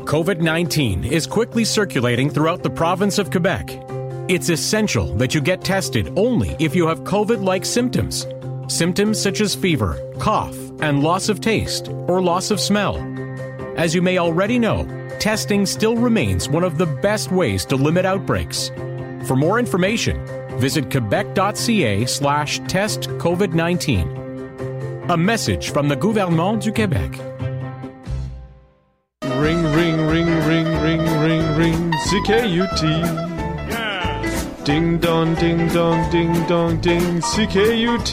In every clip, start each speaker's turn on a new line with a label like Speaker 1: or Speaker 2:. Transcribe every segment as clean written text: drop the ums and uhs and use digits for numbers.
Speaker 1: COVID-19 is quickly circulating throughout the province of Quebec. It's essential that you get tested only if you have COVID-like symptoms. Symptoms such as fever, cough, and loss of taste or loss of smell. As you may already know, testing still remains one of the best ways to limit outbreaks. For more information, visit quebec.ca/test-COVID-19. A message from the Gouvernement du Québec.
Speaker 2: Ring, ring, ring, ring, ring, ring, ring, CKUT.
Speaker 3: Yeah.
Speaker 2: Ding dong, ding dong, ding dong, ding, CKUT.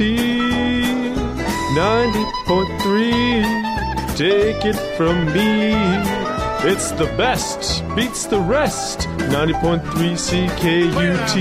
Speaker 2: 90.3, take it from me. It's the best, beats the rest. 90.3 CKUT.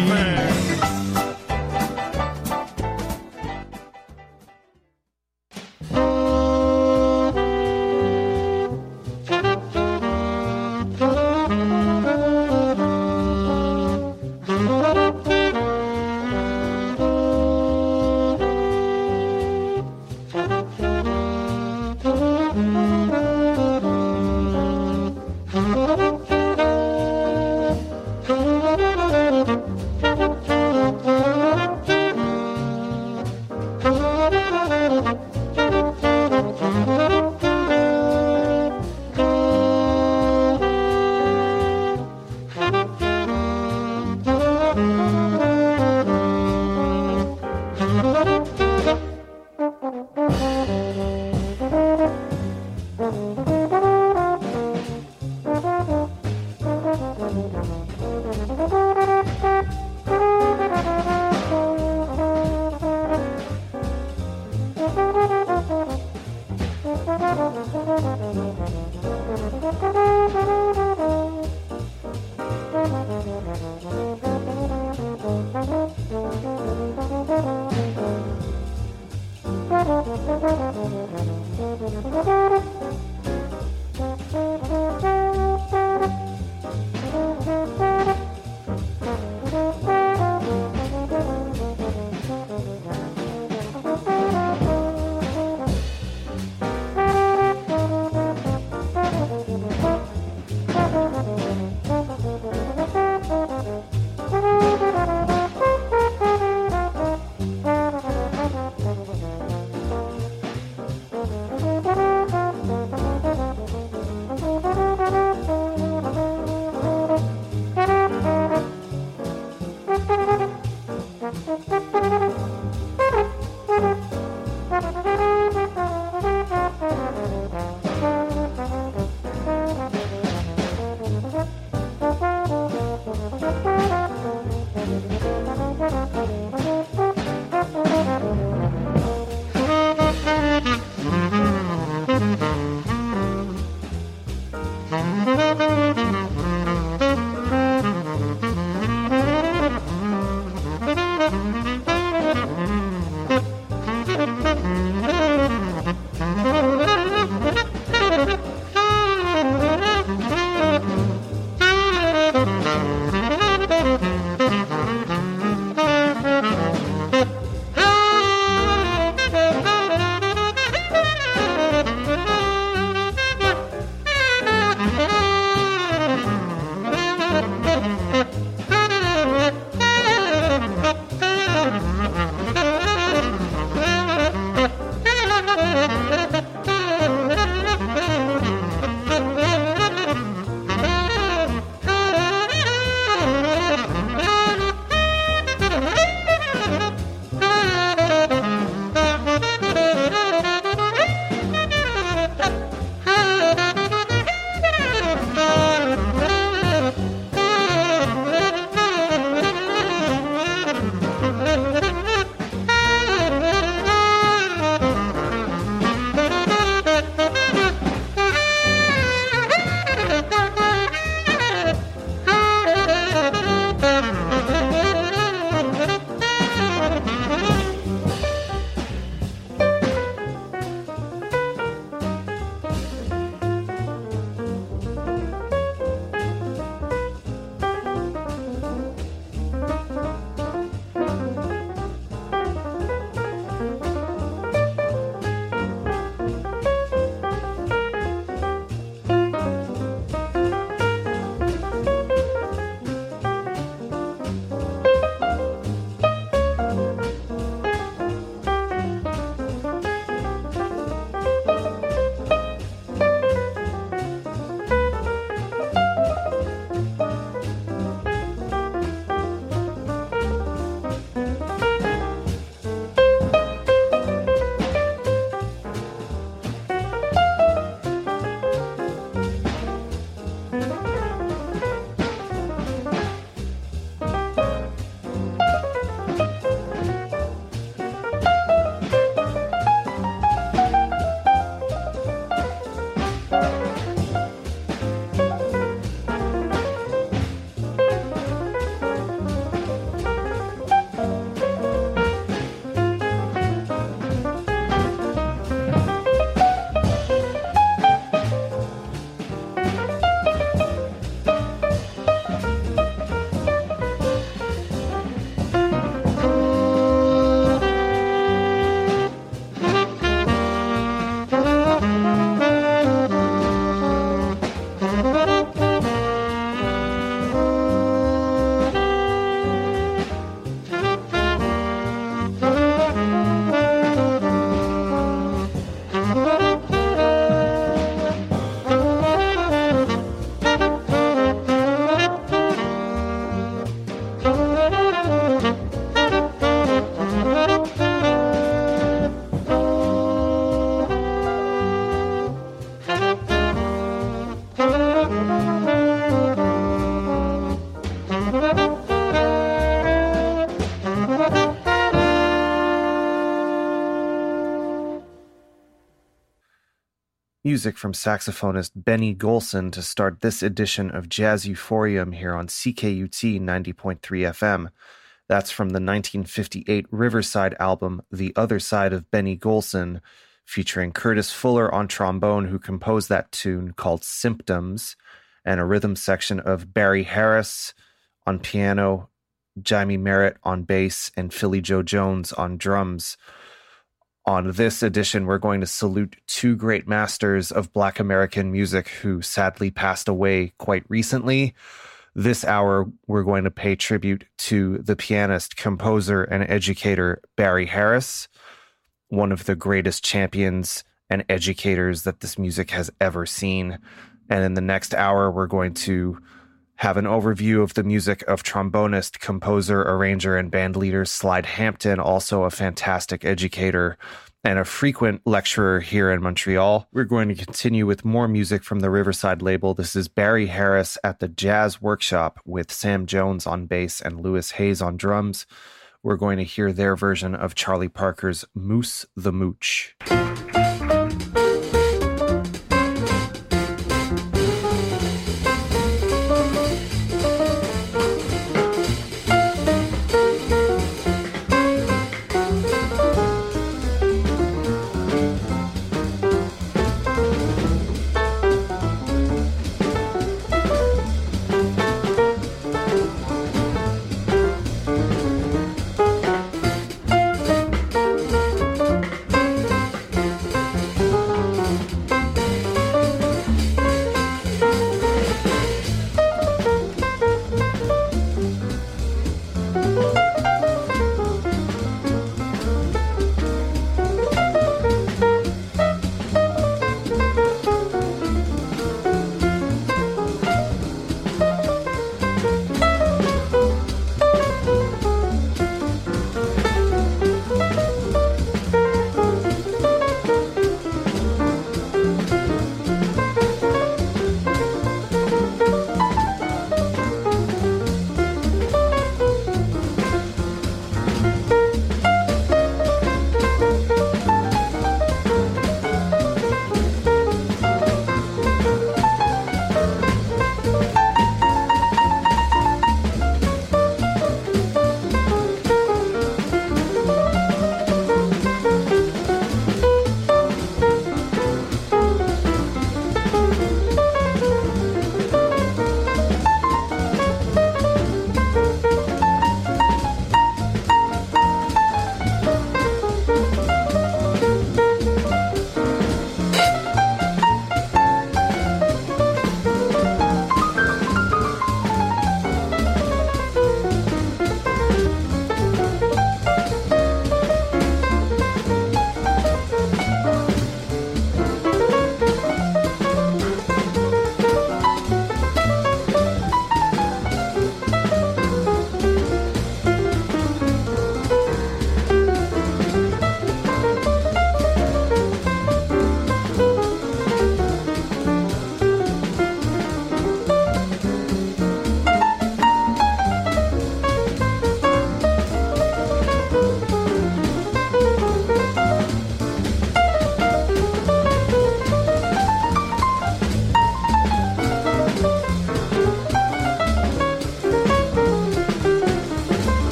Speaker 3: music from saxophonist Benny Golson to start this edition of Jazz Euphorium here on CKUT 90.3 FM. That's from the 1958 Riverside album The Other Side of Benny Golson, featuring Curtis Fuller on trombone, who composed that tune called Symptoms, and a rhythm section of Barry Harris on piano, Jaime Merritt on bass, and Philly Joe Jones on drums. On this edition, we're going to salute two great masters of Black American music who sadly passed away quite recently. This hour, we're going to pay tribute to the pianist, composer, and educator Barry Harris, one of the greatest champions and educators that this music has ever seen. And in the next hour, we're going to have an overview of the music of trombonist, composer, arranger, and bandleader Slide Hampton, also a fantastic educator and a frequent lecturer here in Montreal. We're going to continue with more music from the Riverside label. This is Barry Harris at the Jazz Workshop with Sam Jones on bass and Lewis Hayes on drums. We're going to hear their version of Charlie Parker's Moose the Mooch.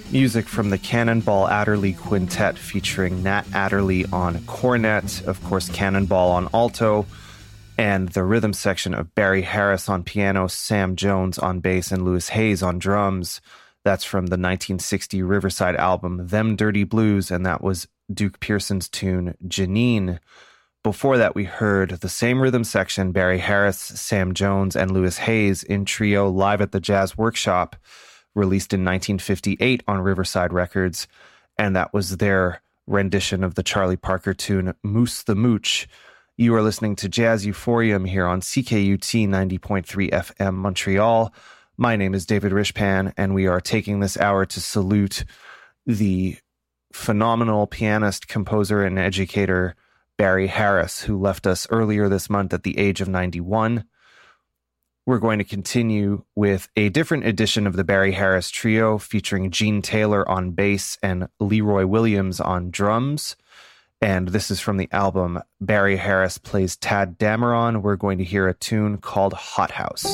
Speaker 3: Music from the Cannonball Adderley Quintet featuring Nat Adderley on cornet, of course Cannonball on alto, and the rhythm section of Barry Harris on piano, Sam Jones on bass, and Louis Hayes on drums. That's from the 1960 Riverside album Them Dirty Blues, and that was Duke Pearson's tune Janine. Before that, we heard the same rhythm section, Barry Harris, Sam Jones, and Louis Hayes in trio live at the Jazz Workshop, released in 1958 on Riverside Records, and that was their rendition of the Charlie Parker tune Moose the Mooch. You are listening to Jazz Euphorium here on CKUT 90.3 FM Montreal. My name is David Rishpan, and we are taking this hour to salute the phenomenal pianist, composer, and educator Barry Harris, who left us earlier this month at the age of 91. We're going to continue with a different edition of the Barry Harris Trio featuring Gene Taylor on bass and Leroy Williams on drums. And this is from the album Barry Harris Plays Tad Dameron. We're going to hear a tune called Hot House.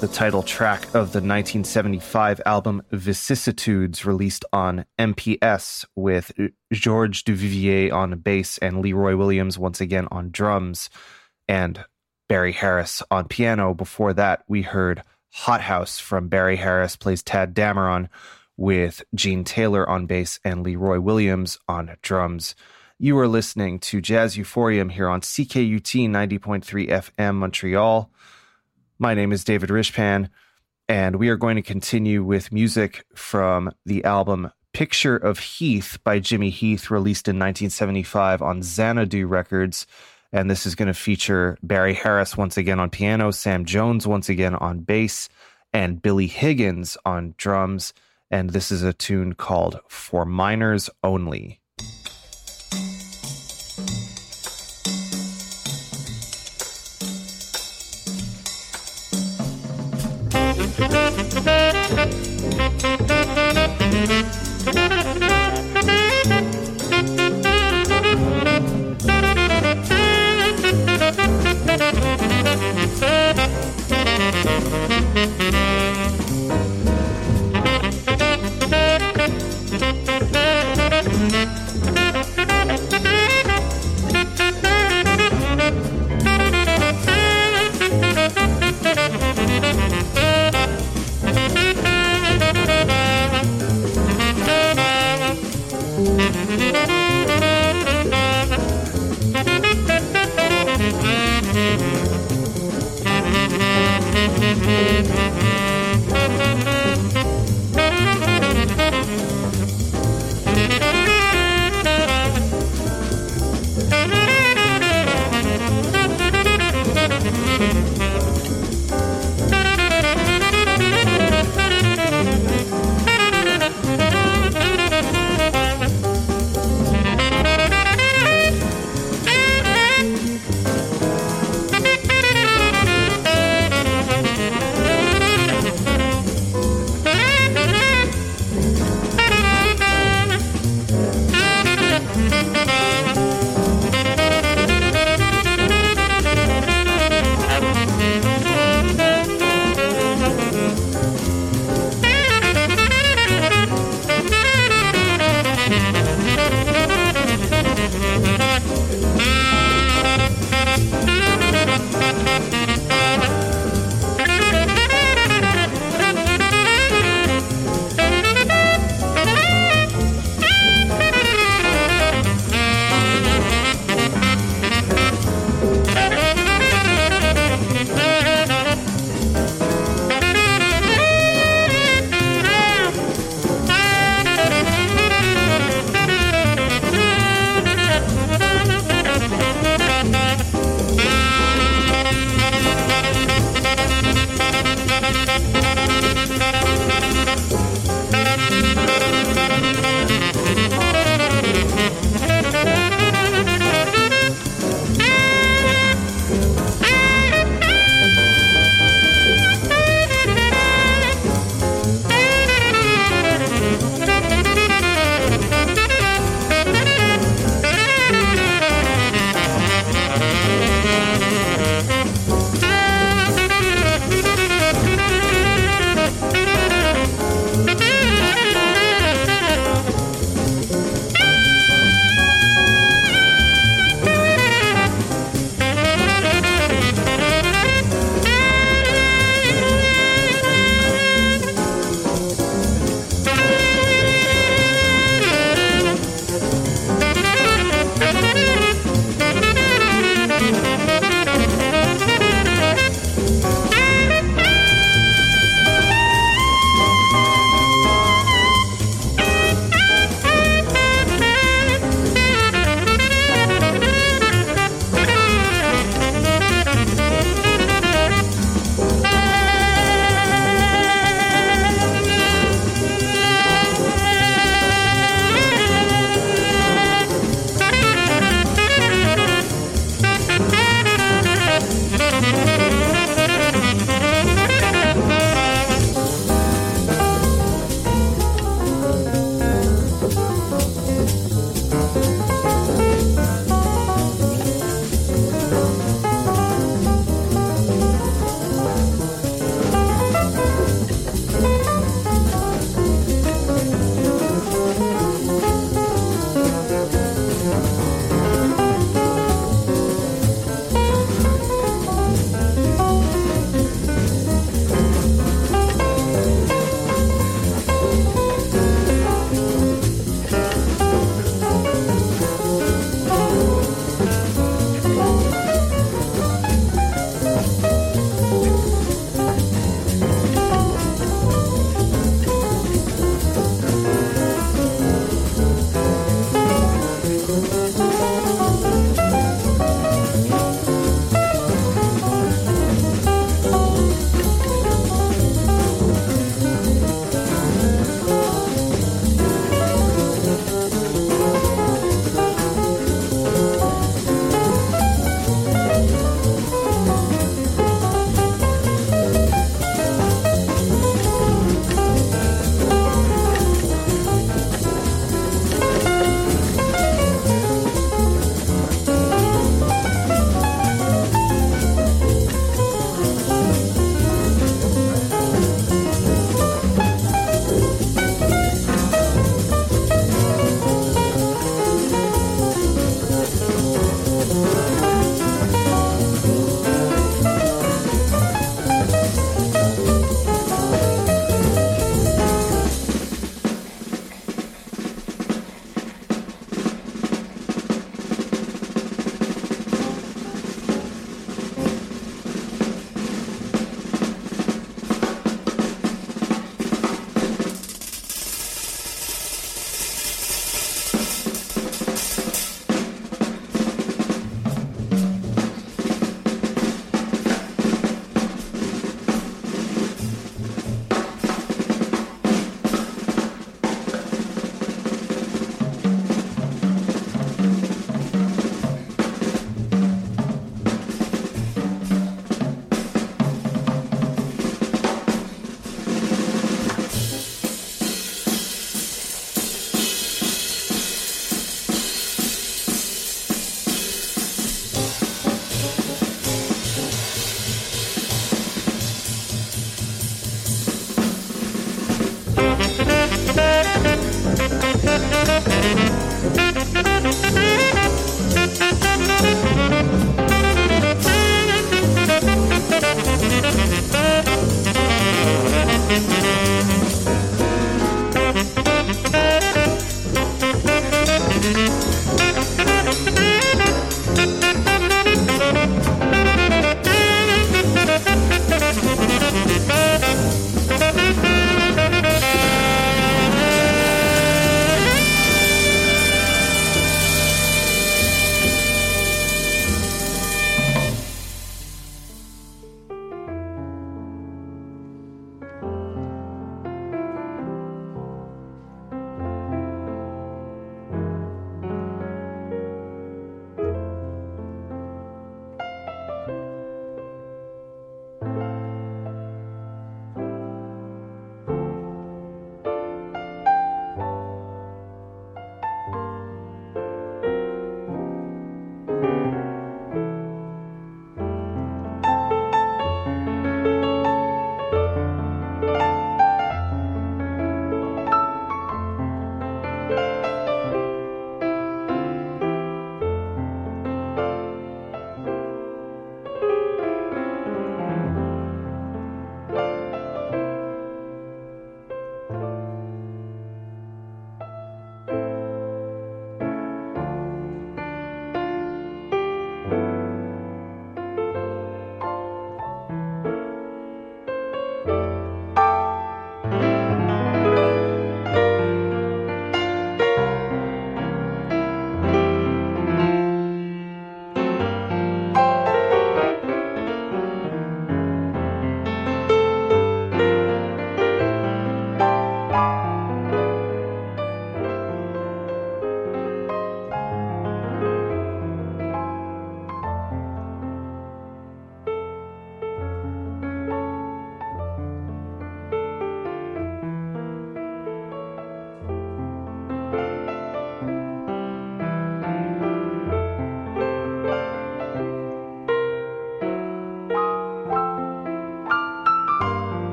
Speaker 3: the title track of the 1975 album Vicissitudes, released on MPS, with Georges Duvivier on bass and Leroy Williams once again on drums, and Barry Harris on piano. Before that, we heard Hot House from Barry Harris plays Tad Dameron, with Gene Taylor on bass and Leroy Williams on drums. You are listening to Jazz Euphorium here on CKUT 90.3 FM Montreal. My name is David Rishpan, and we are going to continue with music from the album Picture of Heath by Jimmy Heath, released in 1975 on Xanadu Records. And this is going to feature Barry Harris once again on piano, Sam Jones once again on bass, and Billy Higgins on drums. And this is a tune called For Minors Only.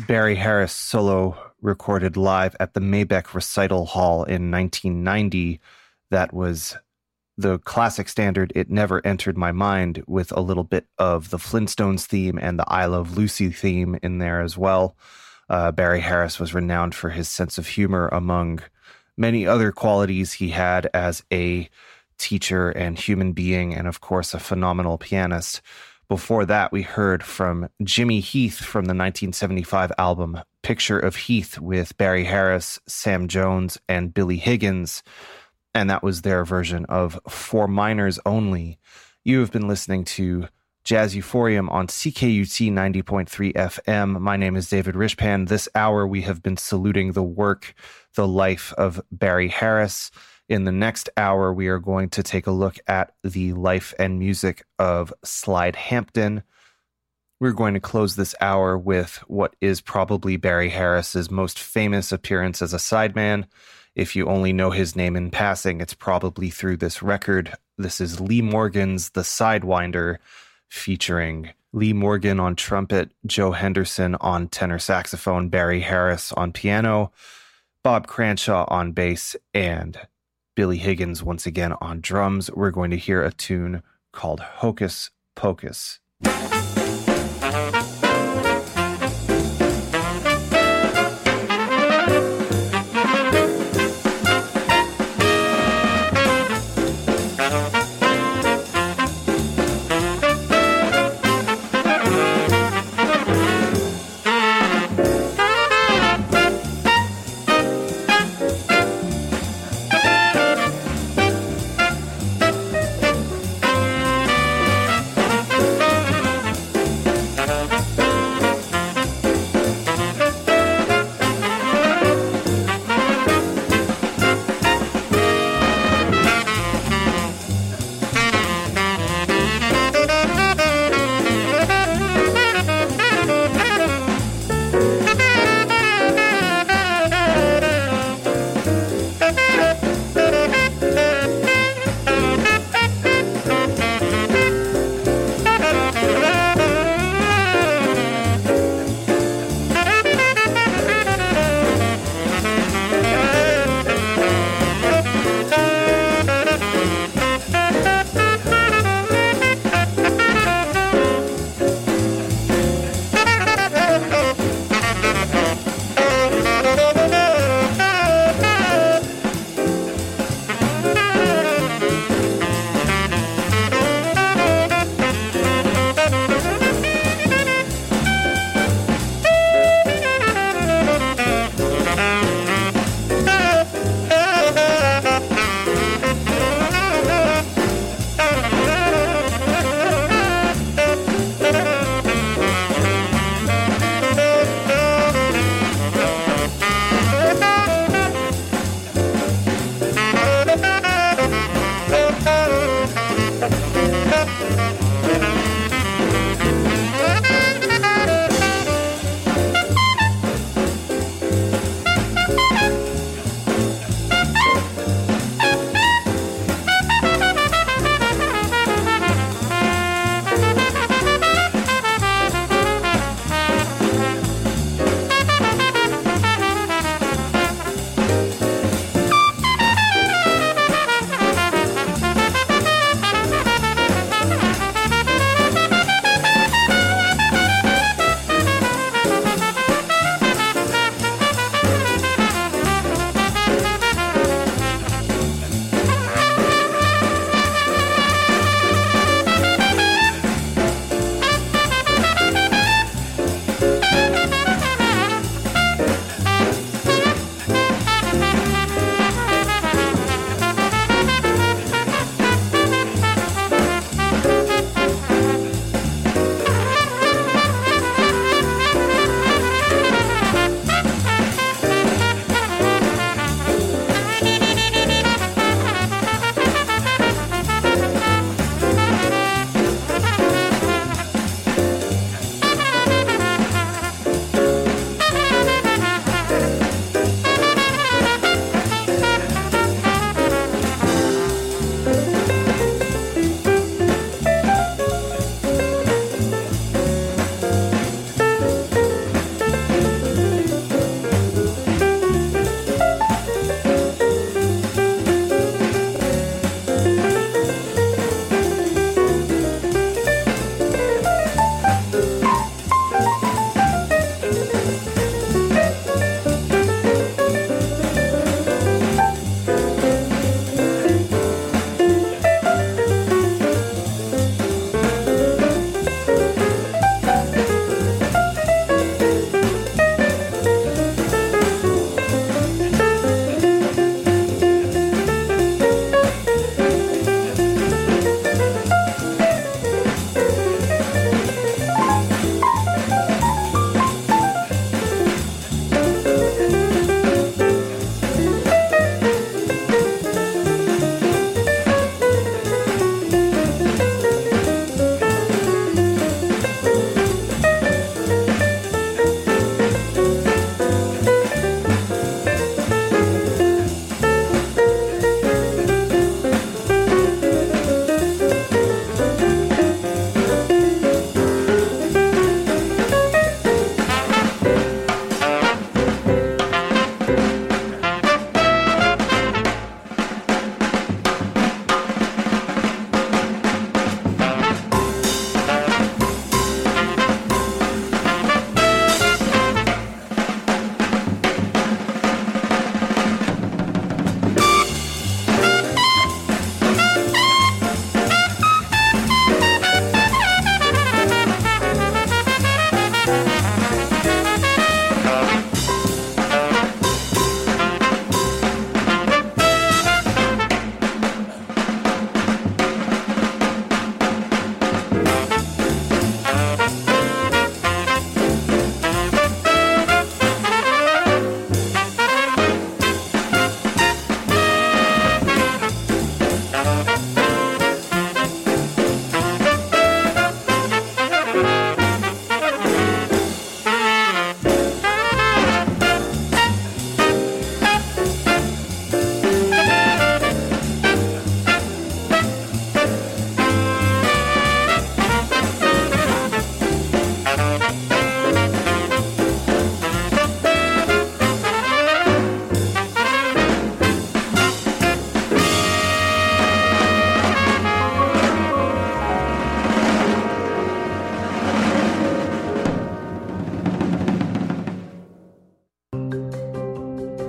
Speaker 3: Barry Harris solo recorded live at the Mabeck Recital Hall in 1990. That was the classic standard It Never Entered My Mind, with a little bit of the Flintstones theme and the I Love Lucy theme in there as well. Barry Harris was renowned for his sense of humor, among many other qualities he had as a teacher and human being, and of course a phenomenal pianist. Before that, we heard from Jimmy Heath from the 1975 album Picture of Heath with Barry Harris, Sam Jones, and Billy Higgins, and that was their version of For Minors Only. You have been listening to Jazz Euphorium on CKUT 90.3 FM. My name is David Rishpan. This hour we have been saluting the work, the life of Barry Harris. In the next hour, we are going to take a look at the life and music of Slide Hampton. We're going to close this hour with what is probably Barry Harris's most famous appearance as a sideman. If you only know his name in passing, it's probably through this record. This is Lee Morgan's The Sidewinder, featuring Lee Morgan on trumpet, Joe Henderson on tenor saxophone, Barry Harris on piano, Bob Cranshaw on bass, and Billy Higgins once again on drums. We're going to hear a tune called Hocus Pocus.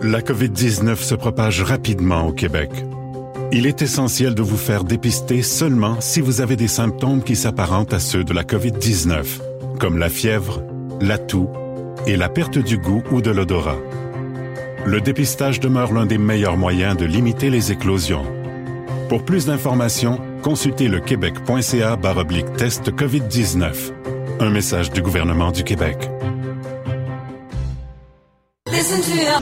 Speaker 4: La COVID-19 se propage rapidement au Québec. Il est essentiel de vous faire dépister seulement si vous avez des symptômes qui s'apparentent à ceux de la COVID-19, comme la fièvre, la toux et la perte du goût ou de l'odorat. Le dépistage demeure l'un des meilleurs moyens de limiter les éclosions. Pour plus d'informations, consultez le québec.ca/test COVID-19. Un message du gouvernement du Québec.
Speaker 5: Listen to your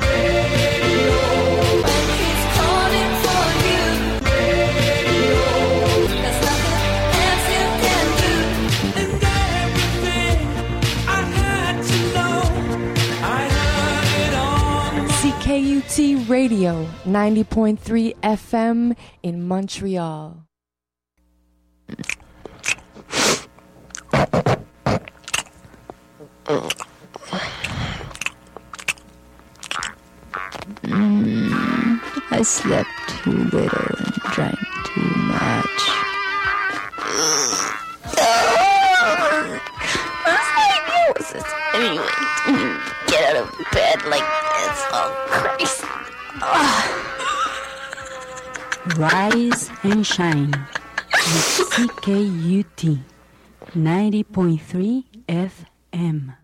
Speaker 5: he's calling for you. There's nothing else you can do. And everything I had to know, I heard it on
Speaker 6: CKUT Radio 90.3 FM in Montreal.
Speaker 7: I slept too little and drank too much. Get out of bed like this, oh Christ.
Speaker 8: Rise and shine with CKUT 90.3 FM.